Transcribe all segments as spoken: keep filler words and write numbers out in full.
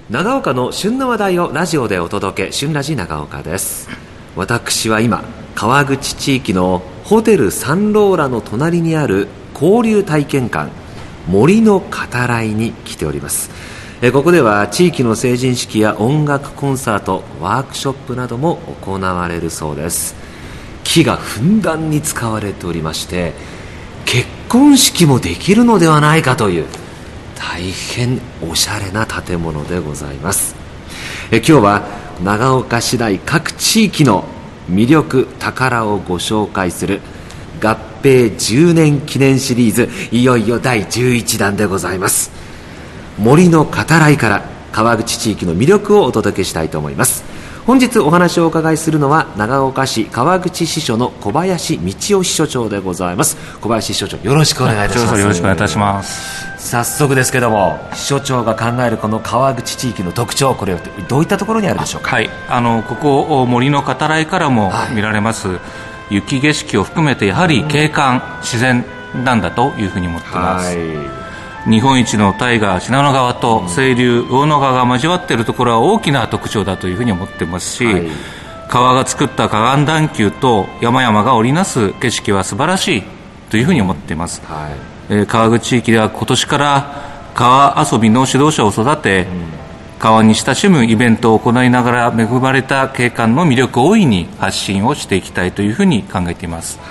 長岡の旬の話題をラジオでお届け、旬ラジ長岡です。私は今川口地域のホテルサンローラの隣にある交流体験館森の語らいに来ております。えここでは地域の成人式や音楽コンサート、ワークショップなども行われるそうです。木がふんだんに使われておりまして、結婚式もできるのではないかという大変おしゃれな建物でございます。え今日は長岡市内各地域の魅力宝をご紹介する合併じゅうねん記念シリーズ、いよいよだいじゅういちだんでございます。森の語らいから川口地域の魅力をお届けしたいと思います。本日お話をお伺いするのは長岡市川口支所の小林道夫支所長でございます。小林支所長、よろしくお願いいたします。 よろしくお願いいたします。 早速ですけども、支所長が考えるこの川口地域の特徴、これはどういったところにあるでしょうか。 はい、あのここ森の語らいからも見られます、はい、雪景色を含めてやはり景観、自然なんだというふうに思っています、はい、日本一の大河信濃川と清流魚野川が交わっているところは大きな特徴だというふうに思っていますし、はい、川が作った河岸段丘と山々が織りなす景色は素晴らしいというふうに思っています、はい、えー、川口地域では今年から川遊びの指導者を育て、うん、川に親しむイベントを行いながら恵まれた景観の魅力を大いに発信をしていきたいというふうに考えています、はい、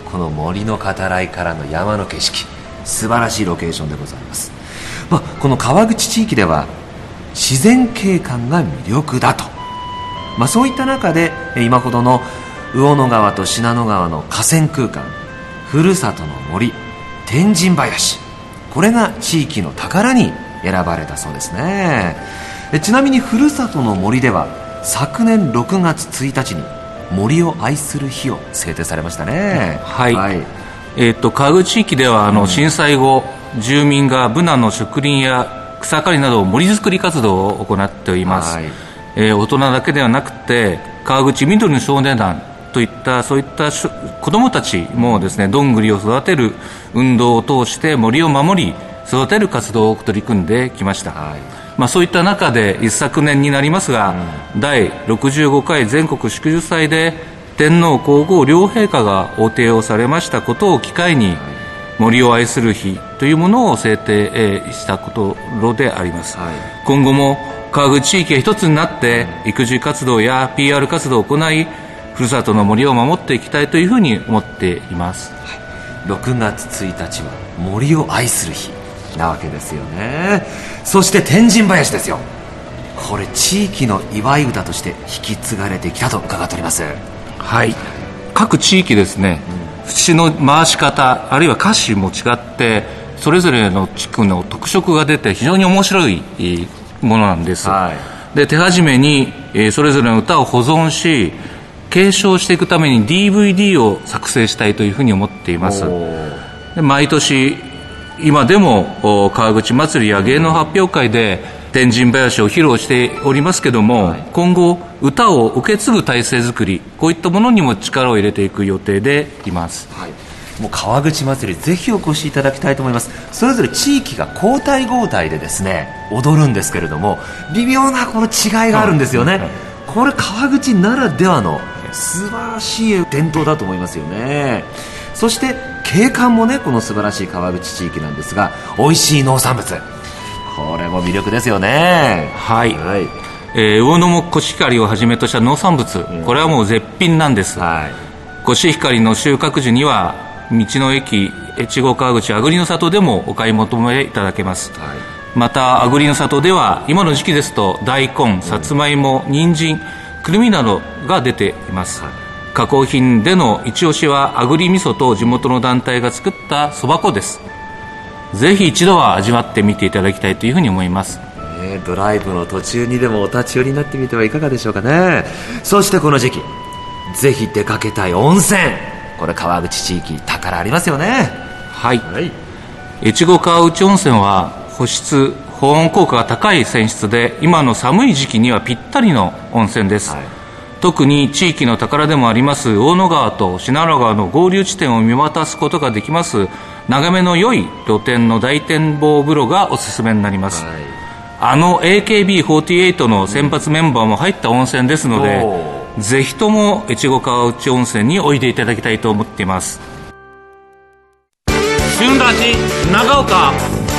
この森の語らいからの山の景色、素晴らしいロケーションでございます、まあ、この川口地域では自然景観が魅力だと、まあ、そういった中で今ほどの魚野川と信濃川の河川空間、ふるさとの森、天神林、これが地域の宝に選ばれたそうですね。ちなみにふるさとの森では昨年ろくがつついたちに森を愛する日を制定されましたね。 はい、はい、えー、と川口地域ではあの震災後、うん、住民がブナの植林や草刈りなど森づくり活動を行っております、はい、えー、大人だけではなくて川口緑の少年団といったそういった子どもたちもですね、どんぐりを育てる運動を通して森を守り育てる活動を取り組んできました、はい、まあ、そういった中で一昨年になりますが、うん、だいろくじゅうごかい全国祝寿祭で天皇皇后両陛下がお提をされましたことを機会に、はい、森を愛する日というものを制定したことであります、はい、今後も川口地域が一つになって育児活動や ピーアール 活動を行い、ふるさとの森を守っていきたいというふうに思っています、 はい、ろくがつついたちは森を愛する日なわけですよね。そして天神林ですよ。これ地域の祝い歌として引き継がれてきたと伺っております。 はい、各地域ですね、うん、節の回し方あるいは歌詞も違ってそれぞれの地区の特色が出て非常に面白いものなんです、はい、で手始めに、えー、それぞれの歌を保存し継承していくために ディーブイディー を作成したいというふうに思っています。で毎年今でも川口祭りや芸能発表会で天神林を披露しておりますけども、はい、今後歌を受け継ぐ体制づくり、こういったものにも力を入れていく予定でいます、はい、 もう川口祭りぜひお越しいただきたいと思います。それぞれ地域が交代交代でですね踊るんですけれども、微妙なこの違いがあるんですよね、はい、これ川口ならではの素晴らしい伝統だと思いますよね。そして景観もね、この素晴らしい川口地域なんですが、美味しい農産物、これも魅力ですよね。 はい、はい、えー、魚野もコシヒカリをはじめとした農産物、うん、これはもう絶品なんです、はい、コシヒカリの収穫時には道の駅越後川口あぐりの里でもお買い求めいただけます、はい、またあぐりの里では今の時期ですと大根、さつまいも、人参、くるみなどが出ています、はい、加工品での一押しはあぐり味噌と地元の団体が作ったそば粉です。ぜひ一度は味わってみていただきたいというふうに思います、 ね、ドライブの途中にでもお立ち寄りになってみてはいかがでしょうかね。そしてこの時期ぜひ出かけたい温泉、これ川口地域宝ありますよね。 はい、はい、越後川内温泉は保湿保温効果が高い泉質で今の寒い時期にはぴったりの温泉です、はい、特に地域の宝でもあります大野川と信濃川の合流地点を見渡すことができます眺めの良い露天の大展望風呂がおすすめになります、はい、 あの エーケービーフォーティーエイト の先発メンバーも入った温泉ですので、ぜひとも越後川内温泉においでいただきたいと思っています。 旬ラジ長岡。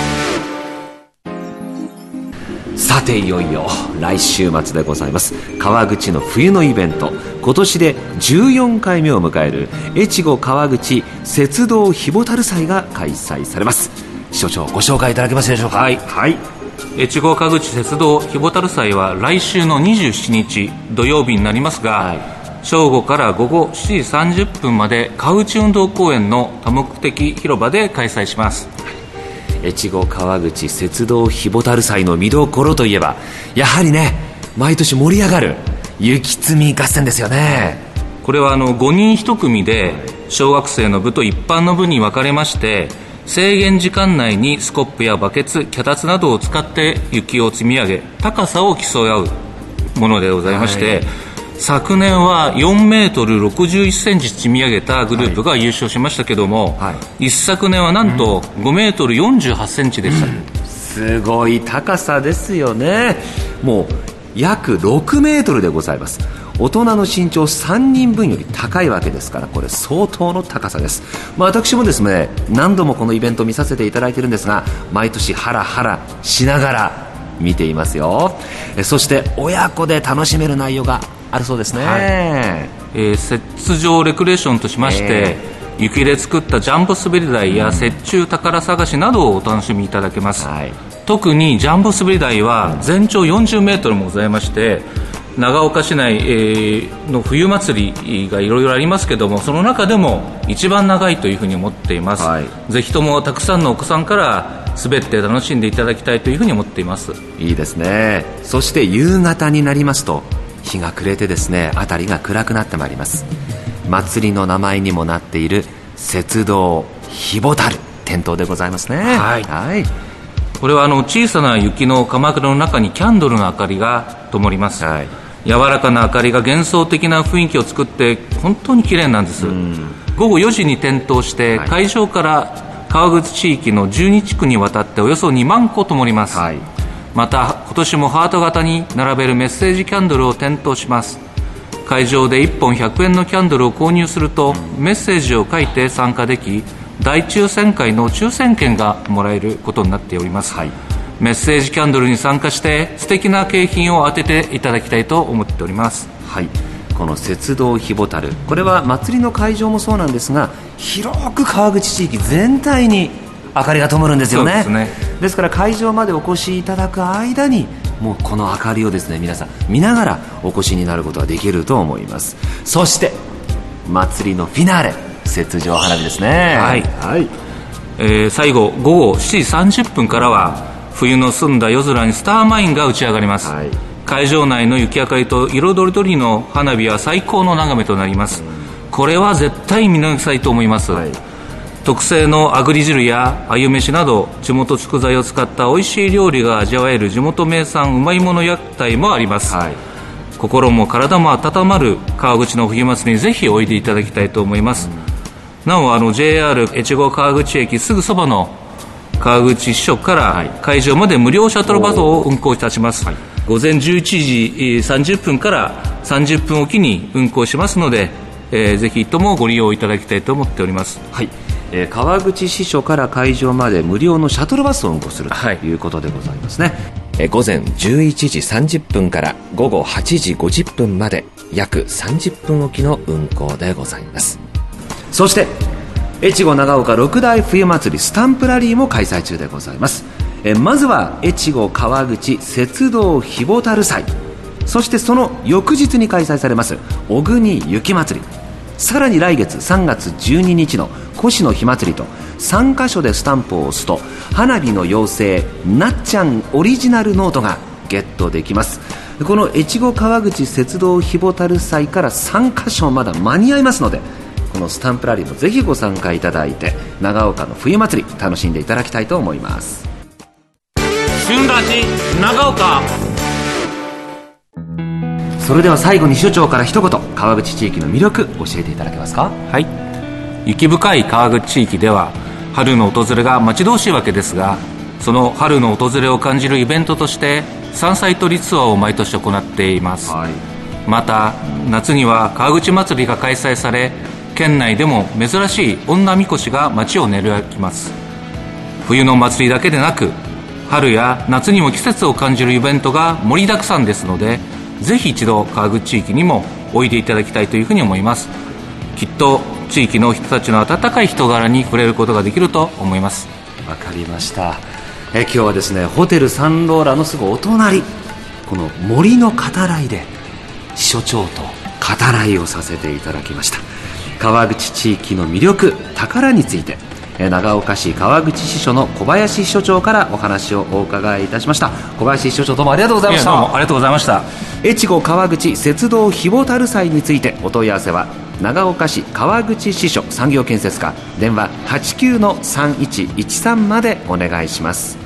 さていよいよ来週末でございます。川口の冬のイベント、今年でじゅうよんかいめを迎える越後川口雪道ひぼたる祭が開催されます。所長、ご紹介いただけますでしょうか。 はい、はい、越後川口雪道ひぼたる祭は来週のにじゅうしちにち土曜日になりますが、はい、正午から午後しちじさんじゅっぷんまで川口運動公園の多目的広場で開催します。 越後川口雪道ひぼたる祭の見どころといえば、やはりね、毎年盛り上がる雪積み合戦ですよね。 これはあのごにんいち組で小学生の部と一般の部に分かれまして、制限時間内にスコップやバケツ、脚立などを使って雪を積み上げ、高さを競い合うものでございまして、はい、昨年はよんメートルろくじゅういっセンチ積み上げたグループが優勝しましたけども、はい、一昨年はなんとごメートルよんじゅうはちセンチでした、うん、 すごい高さですよね。もう約ろくメートルでございます。大人の身長さんにんぶんより高いわけですから、これ相当の高さです。まあ、私もですね、何度もこのイベントを見させていただいているんですが、毎年ハラハラしながら見ていますよ。えそして親子で楽しめる内容があるそうですね。はい、 えー、雪上レクレーションとしまして、えー、雪で作ったジャンボ滑り台や雪中宝探しなどをお楽しみいただけます。はい、特にジャンボ滑り台は全長よんじゅうメートルもございまして、長岡市内、えー、の冬祭りがいろいろありますけども、その中でも一番長いというふうに思っています。はい、ぜひともたくさんのお子さんから滑って楽しんでいただきたいというふうに思っています。 いいですね。そして夕方になりますと日が暮れてですね、辺りが暗くなってまいります。祭りの名前にもなっている雪道ひぼたる点灯でございますね。はい、はい、 これはあの小さな雪のかまくらの中にキャンドルの明かりが灯ります。はい、柔らかな明かりが幻想的な雰囲気を作って本当に綺麗なんです。午後よじに点灯して、はい、会場から川口地域のじゅうにちくにわたっておよそにまんこ灯ります。はい、また今年もハート型に並べるメッセージキャンドルを点灯します。会場でいっぽんひゃくえんのキャンドルを購入するとメッセージを書いて参加でき、大抽選会の抽選券がもらえることになっております。はい、メッセージキャンドルに参加して素敵な景品を当てていただきたいと思っております。 はい、この雪道ひぼたる、これは祭りの会場もそうなんですが、広く川口地域全体に明かりが灯るんですよね。そうですね。ですから会場までお越しいただく間にもうこの明かりをですね、皆さん見ながらお越しになることができると思います。そして祭りのフィナーレ、雪上花火ですね。はい、 はい、えー、最後午後しちじさんじゅっぷんからは冬の澄んだ夜空にスターマインが打ち上がります。はい、会場内の雪明かりと色とりどりの花火は最高の眺めとなります。これは絶対見逃したいと思います。はい、特製のあぐり汁やあゆ飯など地元食材を使った美味しい料理が味わえる地元名産うまいもの屋台もあります。はい、心も体も温まる川口の冬祭りにぜひおいでいただきたいと思います。うん、なおあの ジェイアール 越後川口駅すぐそばの川口支所から会場まで無料シャトルバスを運行いたします。はい、午前じゅういちじさんじゅっぷんからさんじゅっぷんおきに運行しますので、えー、ぜひともご利用いただきたいと思っております。 はい、えー、川口支所から会場まで無料のシャトルバスを運行するということでございますね。はい、えー、午前じゅういちじさんじゅっぷんから午後はちじごじゅっぷんまで約さんじゅっぷんおきの運行でございます。そして越後長岡六大冬祭りスタンプラリーも開催中でございます。えまずは越後川口雪道ひぼたる祭、そしてその翌日に開催されます小国雪祭り、さらに来月さんがつじゅうににちの越の火祭りとさんかしょでスタンプを押すと花火の妖精なっちゃんオリジナルノートがゲットできます。この越後川口雪道ひぼたる祭からさんかしょまだ間に合いますので、このスタンプラリーもぜひご参加いただいて長岡の冬祭り楽しんでいただきたいと思います。 旬ラジ長岡。 それでは最後に所長から一言川口地域の魅力教えていただけますか。 はい、雪深い川口地域では春の訪れが待ち遠しいわけですが、 その春の訪れを感じるイベントとして山菜採りツアーを毎年行っています、はい、また夏には川口祭りが開催され、県内でも珍しい女みこしが街を練り歩きます。冬の祭りだけでなく春や夏にも季節を感じるイベントが盛りだくさんですので、ぜひ一度川口地域にもおいでいただきたいというふうに思います。きっと地域の人たちの温かい人柄に触れることができると思います。 わかりました。え今日はですね、ホテルサンローラのすぐお隣、この森の語らいで支所長と語らいをさせていただきました。川口地域の魅力、宝について長岡市川口支所の小林支所長からお話をお伺いいたしました。小林支所長、どうもありがとうございました。 どうもありがとうございました。 越後川口雪道ひぼたる祭についてお問い合わせは長岡市川口支所産業建設課、電話 はちきゅうのさんいちいちさん までお願いします。